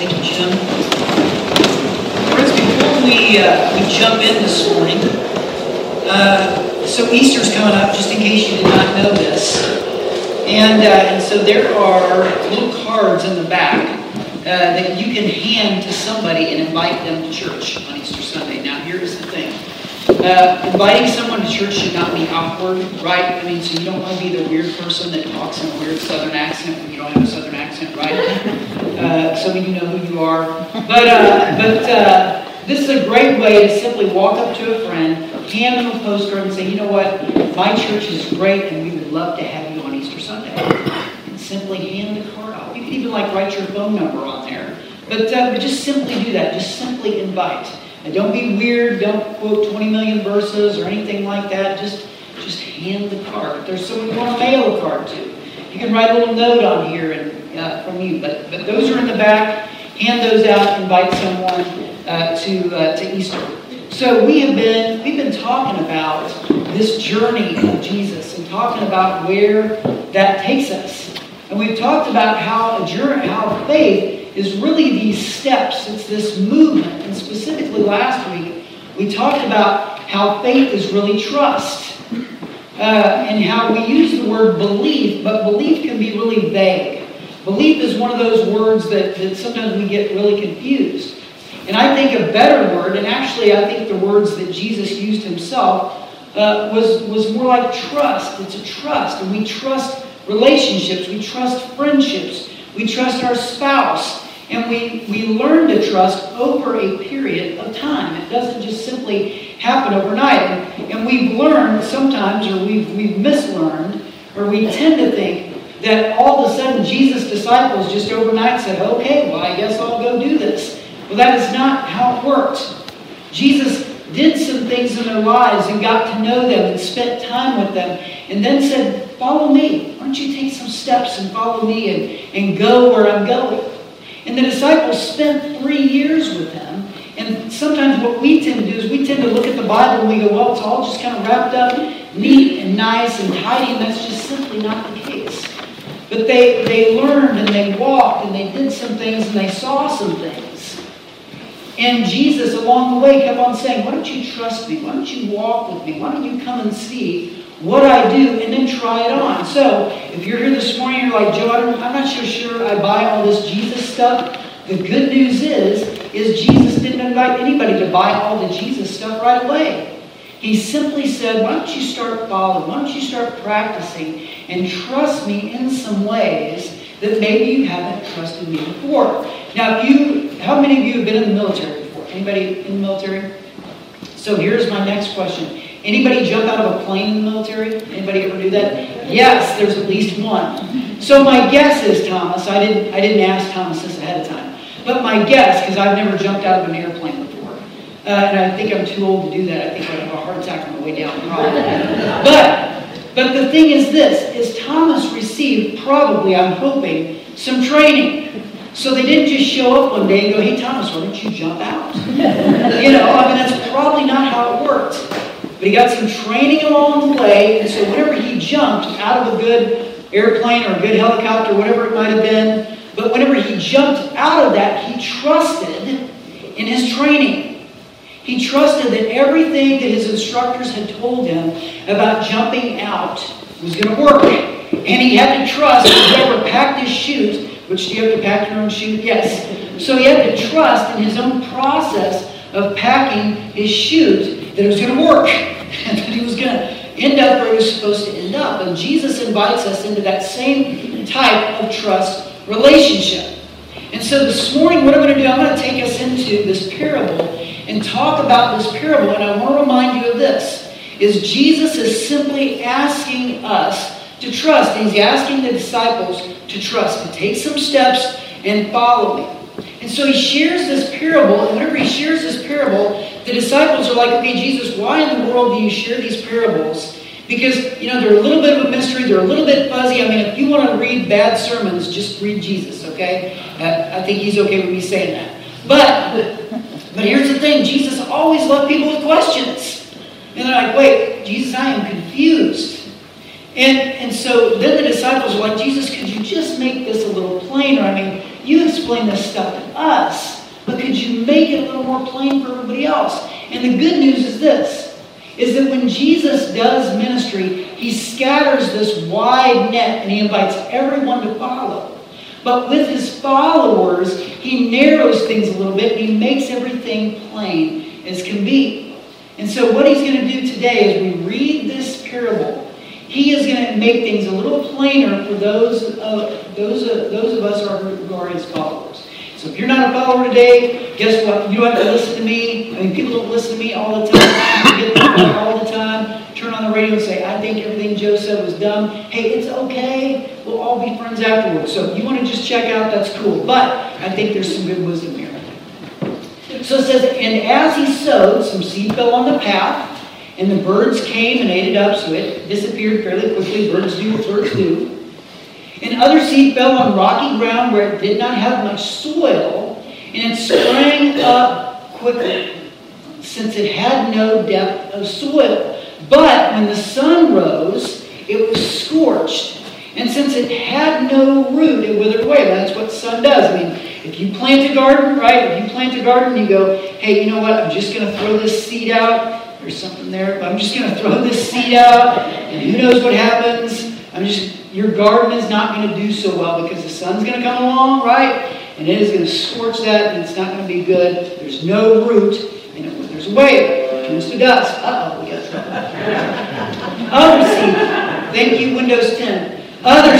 Thank you, Jim. Friends, before we jump in this morning, so Easter's coming up, just in case you did not know this. And so there are little cards in the back that you can hand to somebody and invite them to church on Easter Sunday. Now, here's the thing. Inviting someone to church should not be awkward, right? I mean, so you don't want to be the weird person that talks in a weird Southern accent when you don't have a Southern accent, right? Some of you know who you are. But this is a great way to simply walk up to a friend, hand them a postcard and say, you know what, my church is great and we would love to have you on Easter Sunday. And simply hand the card out. You can even write your phone number on there. But just simply do that. Just simply invite. And don't be weird. Don't quote 20 million verses or anything like that. Just hand the card. If there's someone you want to mail a card to, you can write a little note on here and from you. But those are in the back. Hand those out. Invite someone to Easter. So we've been talking about this journey of Jesus and talking about where that takes us. And we've talked about how faith is really these steps. It's this movement. And specifically last week, we talked about how faith is really trust. And how we use the word belief, but belief can be really vague. Belief is one of those words that sometimes we get really confused. And I think a better word, and actually I think the words that Jesus used himself, was more like trust. It's a trust. And we trust relationships. We trust friendships. We trust our spouse. And we learn to trust over a period of time. It doesn't just simply happen overnight. And we've learned sometimes, or we've mislearned, or we tend to think that all of a sudden Jesus' disciples just overnight said, okay, well, I guess I'll go do this. Well, that is not how it worked. Jesus did some things in their lives and got to know them and spent time with them and then said, follow me. Why don't you take some steps and follow me and go where I'm going? And the disciples spent 3 years with him. And sometimes what we tend to do is we tend to look at the Bible and we go, well, it's all just kind of wrapped up, neat and nice and tidy, and that's just simply not the case. But they learned and they walked and they did some things and they saw some things. And Jesus, along the way, kept on saying, why don't you trust me? Why don't you walk with me? Why don't you come and see what I do and then try it on? So, if you're here this morning, you're like, Joe, I'm not so sure I buy all this Jesus stuff. The good news is Jesus didn't invite anybody to buy all the Jesus stuff right away. He simply said, why don't you start following? Why don't you start practicing and trust me in some ways that maybe you haven't trusted me before. Now, how many of you have been in the military before? Anybody in the military? So here's my next question. Anybody jump out of a plane in the military? Anybody ever do that? Yes, there's at least one. So my guess is, Thomas, I didn't ask Thomas this ahead of time, but my guess, because I've never jumped out of an airplane before, and I think I'm too old to do that. I think I'd have a heart attack on the way down, probably. But the thing is this, is Thomas received, probably, I'm hoping, some training. So they didn't just show up one day and go, hey, Thomas, why don't you jump out? That's probably not how it worked. But he got some training along the way, and so whenever he jumped out of a good airplane or a good helicopter, whatever it might have been, but whenever he jumped out of that, he trusted in his training. He trusted that everything that his instructors had told him about jumping out was going to work. And he had to trust that whoever packed his chute, which do you have to pack your own chute? Yes. So he had to trust in his own process of packing his chute that it was going to work. And that he was going to end up where he was supposed to end up. And Jesus invites us into that same type of trust relationship. And so this morning, what I'm going to do, I'm going to take us into this parable and talk about this parable. And I want to remind you of this, is Jesus is simply asking us to trust. And he's asking the disciples to trust, to take some steps and follow me. And so he shares this parable, and whenever he shares this parable, the disciples are like, okay, Jesus, why in the world do you share these parables? Because, they're a little bit of a mystery, they're a little bit fuzzy. If you want to read bad sermons, just read Jesus, okay? I think he's okay with me saying that. But here's the thing, Jesus always loved people with questions. And they're like, wait, Jesus, I am confused. And so then the disciples are like, Jesus, could you just make this a little plainer? you explain this stuff to us, but could you make it a little more plain for everybody else? And the good news is this, is that when Jesus does ministry, he scatters this wide net and he invites everyone to follow. But with his followers, he narrows things a little bit and he makes everything plain as can be. And so what he's going to do today as we read this parable, he is going to make things a little plainer for those of us who are his followers. So if you're not a follower today, guess what? You don't have to listen to me. I mean, people don't listen to me all the time. People get there all the time. Turn on the radio and say, I think everything Joe said was dumb. Hey, it's okay. We'll all be friends afterwards. So if you want to just check out, that's cool. But I think there's some good wisdom here. So it says, and as he sowed, some seed fell on the path, and the birds came and ate it up, so it disappeared fairly quickly. Birds do what birds do. And other seed fell on rocky ground where it did not have much soil, and it sprang up quickly, since it had no depth of soil. But when the sun rose, it was scorched. And since it had no root, it withered away. That's what the sun does. I mean, if you plant a garden, right? If you plant a garden, you go, hey, you know what? I'm just going to throw this seed out. There's something there, but I'm just going to throw this seed out, and who knows what happens? Your garden is not going to do so well because the sun's going to come along, right? And it is going to scorch that, and it's not going to be good. There's no root, and it withers away. It turns to dust. We got trouble. Other seed. Thank you, Windows 10. Other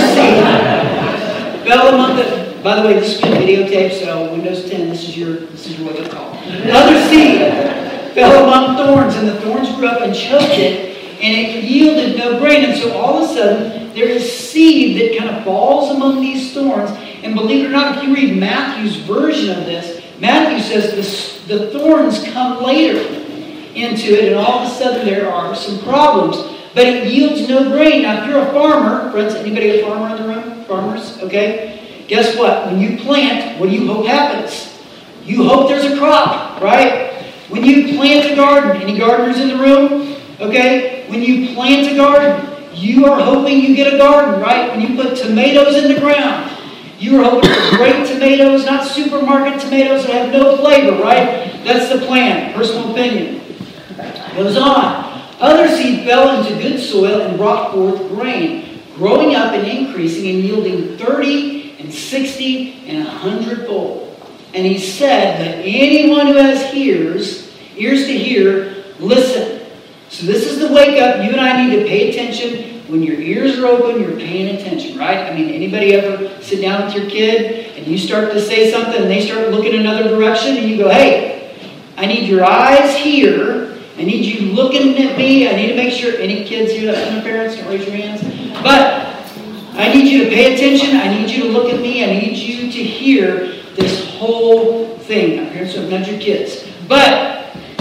seed fell among the. By the way, this is being videotaped, so Windows 10. This is your wake-up call. Other seed fell among thorns, and the thorns grew up and choked it, and it yielded no grain. And so all of a sudden, there is seed that kind of falls among these thorns. And believe it or not, if you read Matthew's version of this, Matthew says the thorns come later into it, and all of a sudden there are some problems. But it yields no grain. Now, if you're a farmer, friends, anybody a farmer in the room? Farmers, okay? Guess what? When you plant, what do you hope happens? You hope there's a crop, right? When you plant a garden, any gardeners in the room? Okay? When you plant a garden, you are hoping you get a garden, right? When you put tomatoes in the ground, you are hoping for great tomatoes, not supermarket tomatoes that have no flavor, right? That's the plan. Personal opinion. Goes on. Other seed fell into good soil and brought forth grain, growing up and increasing and yielding 30 and 60 and 100-fold. And he said that anyone who has ears to hear, listen. So this is the wake up. You and I need to pay attention. When your ears are open, you're paying attention, right? I mean, anybody ever sit down with your kid and you start to say something and they start looking another direction and you go, hey, I need your eyes here. I need you looking at me. I need to make sure. Any kids here that have parents, don't raise your hands. But I need you to pay attention. I need you to look at me. I need you to hear this whole thing. Now, parents are not your kids. But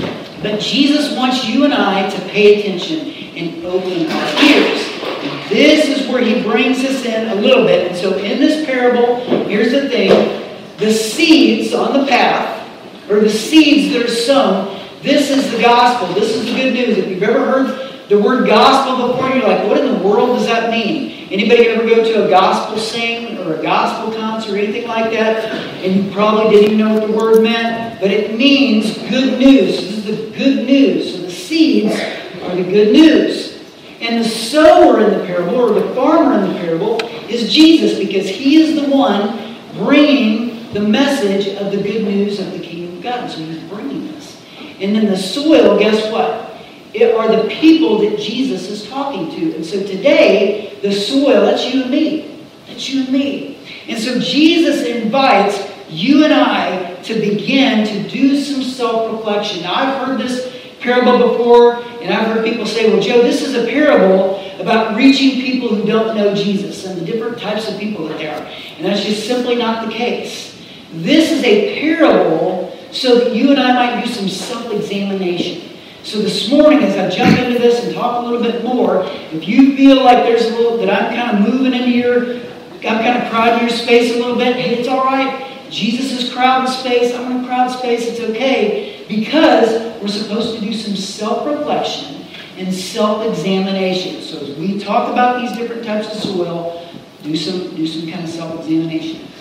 Jesus wants you and I to pay attention and open our ears. And this is where he brings us in a little bit. And so in this parable, here's the thing. The seeds on the path, or the seeds that are sown, this is the gospel. This is the good news. If you've ever heard the word gospel before, you're like, what in the world does that mean? Anybody ever go to a gospel sing or a gospel concert or anything like that? And you probably didn't even know what the word meant. But it means good news. This is the good news. So the seeds are the good news. And the sower in the parable, or the farmer in the parable, is Jesus, because he is the one bringing the message of the good news of the kingdom of God. So he's bringing this. And then the soil, guess what? It are the people that Jesus is talking to. And so today, the soil, that's you and me. That's you and me. And so Jesus invites you and I to begin to do some self-reflection. Now, I've heard this parable before, and I've heard people say, well, Joe, this is a parable about reaching people who don't know Jesus and the different types of people that there are. And that's just simply not the case. This is a parable so that you and I might do some self-examination. So this morning, as I jump into this and talk a little bit more, if you feel like there's a little, that I'm kind of moving into I'm kind of crowding your space a little bit, hey, it's all right. Jesus is crowding space. I'm in crowd space. It's okay. Because we're supposed to do some self-reflection and self-examination. So as we talk about these different types of soil, do some kind of self-examination.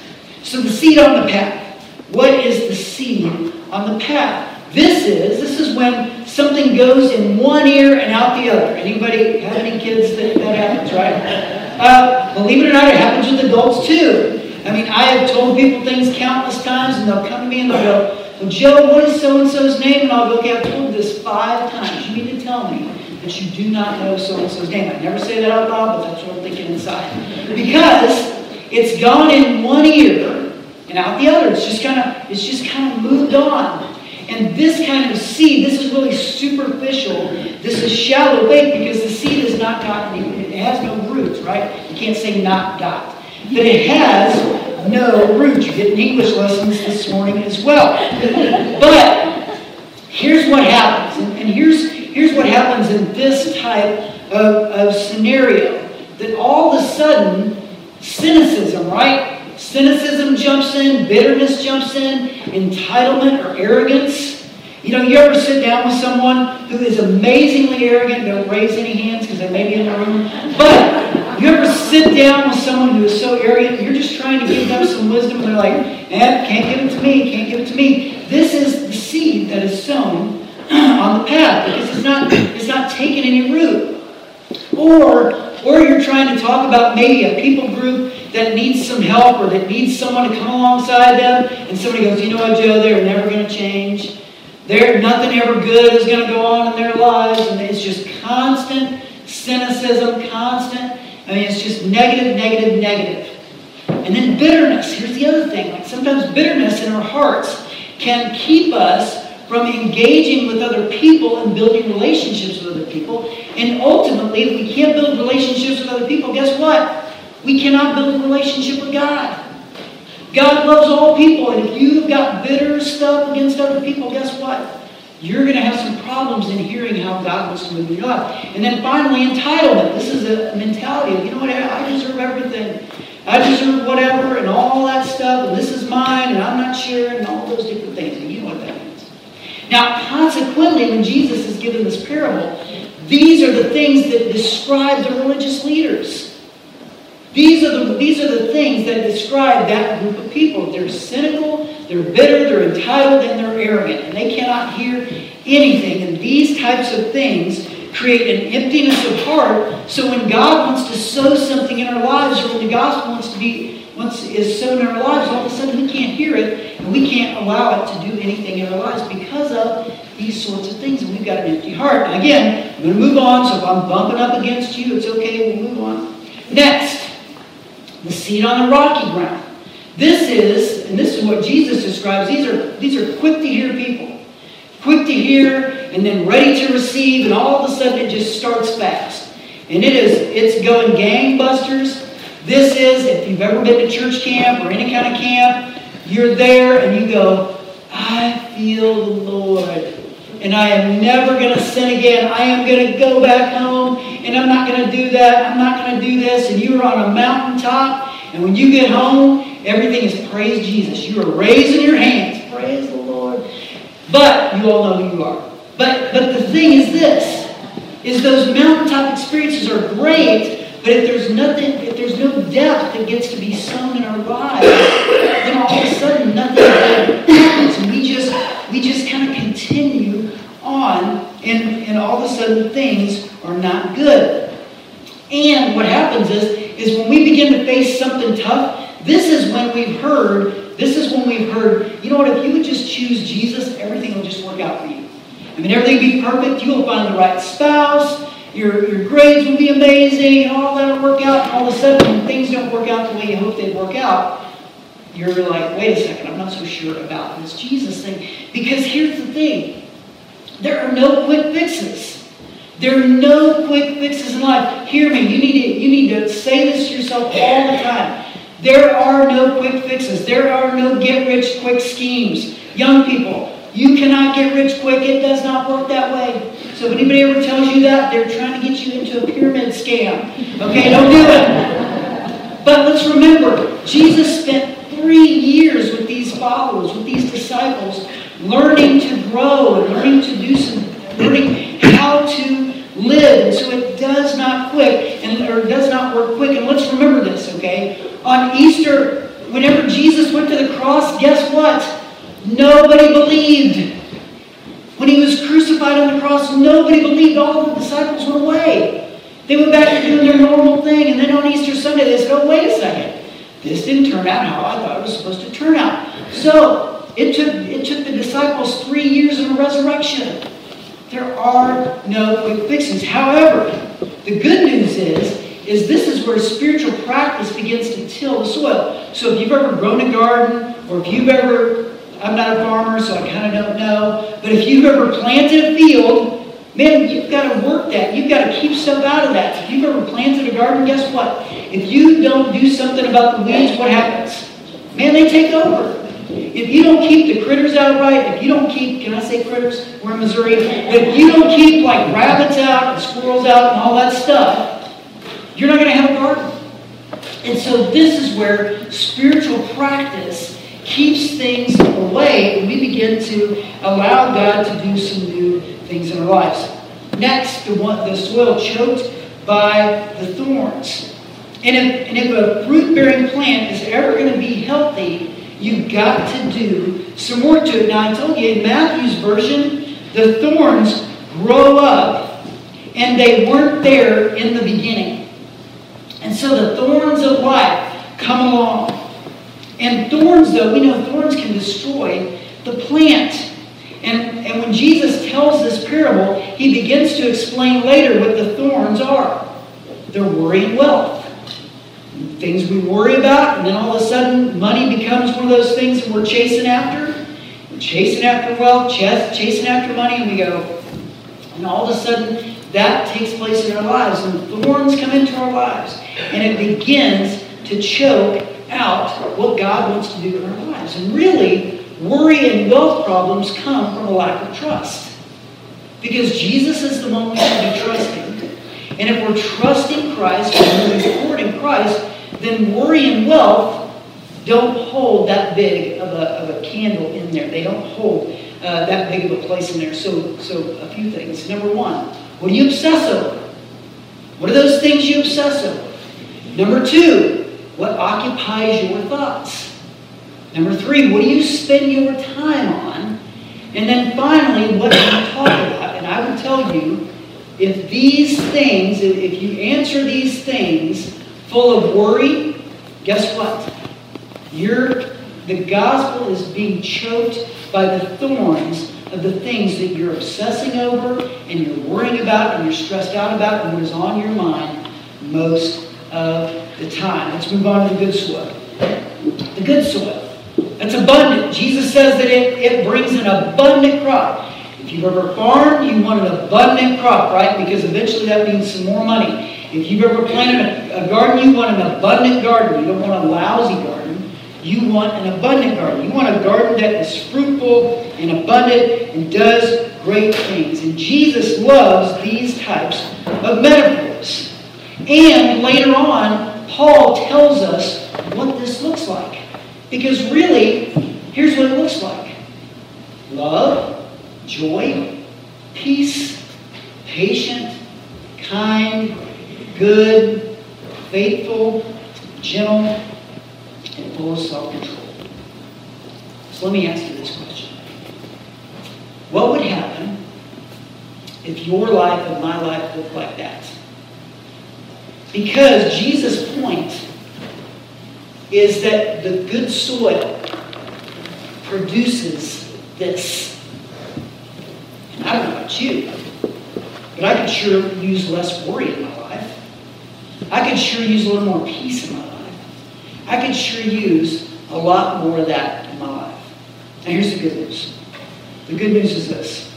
So the seed on the path. What is the seed on the path? This is when something goes in one ear and out the other. Anybody have any kids that happens, right? Believe it or not, it happens with adults too. I mean, I have told people things countless times, and they'll come to me and they'll go, well, Joe, what is so-and-so's name? And I'll go, okay, I've told this 5 times. You need to tell me that you do not know so-and-so's name. I never say that out loud, but that's what I'm thinking inside. Because it's gone in one ear and out the other. It's just kind of moved on. And this kind of seed, this is really superficial. This is shallow faith because the seed has not gotten, it has no roots, right? You can't say not got. But it has no roots. You're getting English lessons this morning as well. But here's what happens. And here's what happens in this type of scenario. That all of a sudden, cynicism, right? Cynicism jumps in, bitterness jumps in, entitlement or arrogance. You know, you ever sit down with someone who is amazingly arrogant? Don't raise any hands because they may be in the room. But you ever sit down with someone who is so arrogant, you're just trying to give them some wisdom, and they're like, can't give it to me, can't give it to me. This is the seed that is sown on the path because it's not taking any root. Or you're trying to talk about maybe a people group that needs some help or that needs someone to come alongside them, and somebody goes, you know what, Joe, they're never going to change. Nothing ever good is going to go on in their lives, and it's just constant cynicism, constant. I mean, it's just negative, negative, negative. And then bitterness. Here's the other thing. Like sometimes bitterness in our hearts can keep us from engaging with other people and building relationships with other people. And ultimately, if we can't build relationships with other people, guess what? We cannot build a relationship with God. God loves all people, and if you've got bitter stuff against other people, guess what? You're going to have some problems in hearing how God wants to move in your life. And then finally, entitlement. This is a mentality of, you know what, I deserve everything. I deserve whatever and all that stuff, and this is mine, and I'm not sharing, and all those different things. And you know what that means. Now, consequently, when Jesus is given this parable, these are the things that describe the religious leaders. These are the things that describe that group of people. They're cynical, they're bitter, they're entitled, and they're arrogant. And they cannot hear anything. And these types of things create an emptiness of heart. So when God wants to sow something in our lives, or when the gospel is sown in our lives, all of a sudden we can't hear it, and we can't allow it to do anything in our lives because of these sorts of things. And we've got an empty heart. And again, I'm going to move on. So if I'm bumping up against you, it's okay. We'll move on. Next. The seed on the rocky ground. This is what Jesus describes. These are quick to hear people. Quick to hear and then ready to receive, and all of a sudden it just starts fast. And it's going gangbusters. This is, if you've ever been to church camp or any kind of camp, you're there and you go, I feel the Lord. And I am never going to sin again. I am going to go back home, and I'm not going to do that. I'm not going to do this. And you are on a mountaintop, and when you get home, everything is praise Jesus. You are raising your hands. Praise the Lord. But you all know who you are. But the thing is this, is those mountaintop experiences are great, but if there's no depth that gets to be sown in our lives, then all of a sudden nothing happens, and we just kind of continue on, and all of a sudden things are not good. And what happens is when we begin to face something tough, this is when we've heard, you know what, if you would just choose Jesus, everything will just work out for you. I mean, everything will be perfect. You will find the right spouse. Your grades will be amazing, and all that will work out. And all of a sudden, when things don't work out the way you hope they'd work out, you're like, wait a second, I'm not so sure about this Jesus thing. Because here's the thing. There are no quick fixes. There are no quick fixes in life. Hear me. You need to say this to yourself all the time. There are no quick fixes. There are no get-rich-quick schemes. Young people, you cannot get rich quick. It does not work that way. So if anybody ever tells you that, they're trying to get you into a pyramid scam. Okay, don't do it. But let's remember, Jesus spent 3 years with these followers, with these disciples, learning to grow and learning how to live. And so it does not does not work quick. And let's remember this, okay? On Easter, whenever Jesus guess what? Nobody believed. When he was crucified on the cross, nobody believed. All the disciples went away. They went back to doing their normal thing. And then on Easter Sunday, they said, oh, wait a second. This didn't turn out how I thought it was supposed to turn out. So it took the disciples 3 years of a resurrection. There are no quick fixes. However, the good news is this is where spiritual practice begins to till the soil. So if you've ever grown a garden, or if you've ever, I'm not a farmer, so I kind of don't know, but if you've ever planted a field, man, you've got to work that. You've got to keep stuff out of that. If you've ever planted a garden, guess what? If you don't do something about the weeds, what happens? Man, they take over. If you don't keep the critters out right, if you don't keep, can I say critters? We're in Missouri. If you don't keep like rabbits out and squirrels out and all that stuff, you're not going to have a garden. And so this is where spiritual practice keeps things away and we begin to allow God to do some new things in our lives. Next, the soil choked by the thorns. And if a fruit-bearing plant is ever going to be healthy, you've got to do some work to it. Now, I told you in Matthew's version, the thorns grow up, and they weren't there in the beginning. And so the thorns of life come along. And thorns, though, we know thorns can destroy the plant. And when Jesus tells this parable, he begins to explain later what the thorns are. They're worry and wealth. Things we worry about, and then all of a sudden money becomes one of those things that we're chasing after. We're chasing after wealth, chasing after money, and we go, and all of a sudden that takes place in our lives, and thorns come into our lives, and it begins to choke out what God wants to do in our lives. And really, worry and wealth problems come from a lack of trust. Because Jesus is the one we should be trusting. And if we're trusting Christ and moving forward in Christ, then worry and wealth don't hold that big of a candle in there. They don't hold that big of a place in there. So a few things. Number one, what do you obsess over? What are those things you obsess over? Number two, what occupies your thoughts? Number three, what do you spend your time on? And then finally, what do you talk about? And I would tell you, if these things, if you answer these things full of worry, guess what? The gospel is being choked by the thorns of the things that you're obsessing over and you're worrying about and you're stressed out about and what is on your mind most of the time. Let's move on to the good soil. The good soil. That's abundant. Jesus says that it brings an abundant crop. If you've ever farmed, you want an abundant crop, right? Because eventually that means some more money. If you've ever planted a garden, you want an abundant garden. You don't want a lousy garden. You want an abundant garden. You want a garden that is fruitful and abundant and does great things. And Jesus loves these types of metaphors. And later on, Paul tells us what this looks like. Because really, here's what it looks like. Love, joy, peace, patient, kind, good, faithful, gentle, and full of self-control. So let me ask you this question. What would happen if your life and my life looked like that? Because Jesus' point is that the good soil produces this. And I don't know about you, but I could sure use less worry in my life. I could sure use a little more peace in my life. I could sure use a lot more of that in my life. Now here's the good news. The good news is this.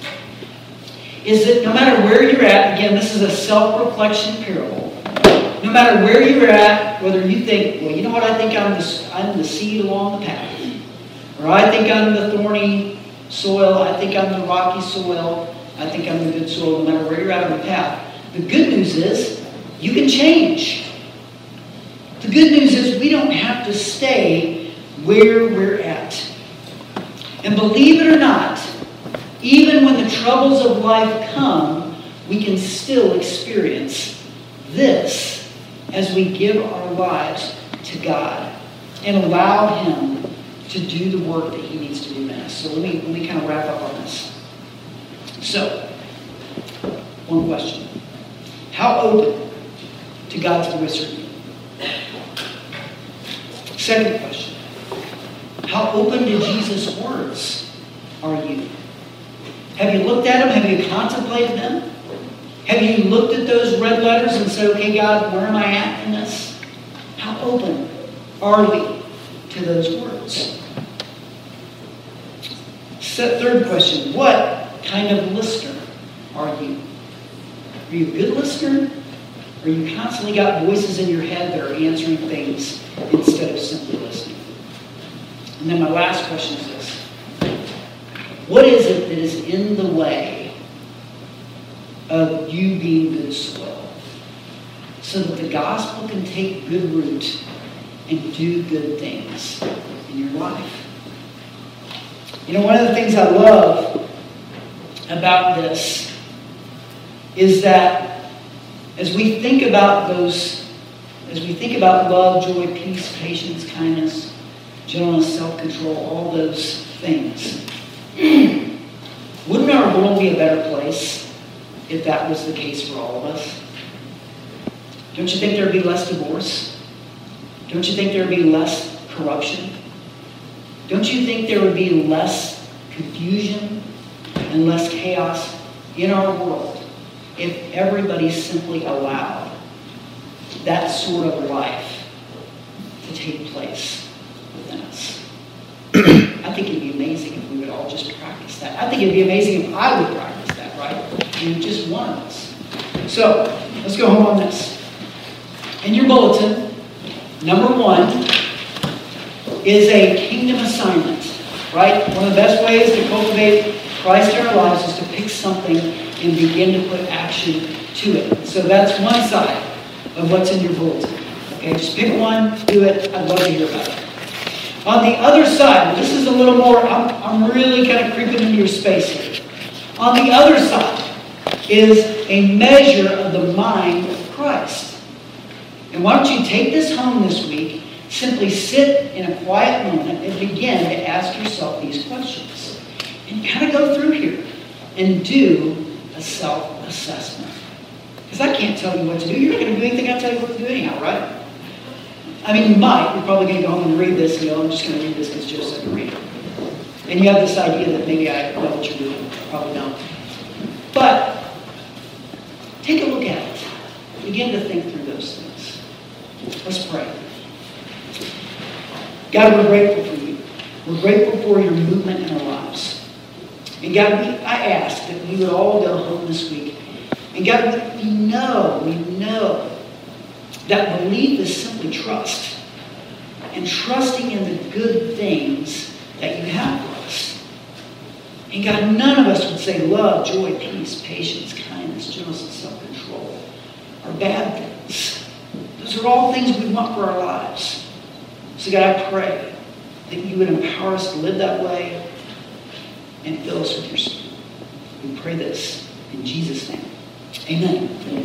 Is that no matter where you're at, again, this is a self-reflection parable. No matter where you're at, whether you think, well, you know what, I think I'm the seed along the path. Or I think I'm the thorny soil. I think I'm the rocky soil. I think I'm the good soil, no matter where you're at on the path. The good news is you can change. The good news is we don't have to stay where we're at. And believe it or not, even when the troubles of life come, we can still experience this as we give our lives to God and allow Him to do the work that he needs to do in us. So let me kind of wrap up on this. So, one question. How open to God's voice are you? Second question. How open to Jesus' words are you? Have you looked at them? Have you contemplated them? Have you looked at those red letters and said, okay, God, where am I at in this? How open are we to those words? Third question. What kind of listener are you? Are you a good listener? Or you constantly got voices in your head that are answering things instead of simply listening? And then my last question is this. What is it that is in the way of you being good soil so that the gospel can take good root and do good things in your life? You know, one of the things I love about this is that as we think about love, joy, peace, patience, kindness, gentleness, self-control, all those things, wouldn't our world be a better place if that was the case for all of us? Don't you think there would be less divorce? Don't you think there would be less corruption? Don't you think there would be less confusion and less chaos in our world if everybody simply allowed that sort of life to take place within us? I think it'd be amazing if we would all just practice that. I think it'd be amazing if I would practice that, right? And just one of us. So, let's go home on this. In your bulletin, number 1 is a kingdom assignment, right? One of the best ways to cultivate Christ in our lives is to pick something and begin to put action to it. So that's one side of what's in your bulletin. Okay, just pick one, do it. I'd love to hear about it. On the other side, this is a little more, I'm really kind of creeping into your space here. On the other side is a measure of the mind of Christ. And why don't you take this home this week, simply sit in a quiet moment and begin to ask yourself these questions. And kind of go through here and do a self-assessment. Because I can't tell you what to do. You're not going to do anything I tell you what to do anyhow, right? I mean, you might. You're probably going to go home and read this and go, I'm just going to read this because Joe said to read it. And you have this idea that maybe I know what you're doing. Probably don't. But take a look at it. Begin to think through those things. Let's pray. God, we're grateful for you. We're grateful for your movement in our lives. And God, I ask that we would all go home this week. And God, we know that belief is simply trust. And trusting in the good things that you have for us. And God, none of us would say love, joy, peace, patience, kindness, gentleness, and self-control are bad things. Those are all things we want for our lives. So God, I pray that you would empower us to live that way and fill us with your Spirit. We pray this in Jesus' name. Amen.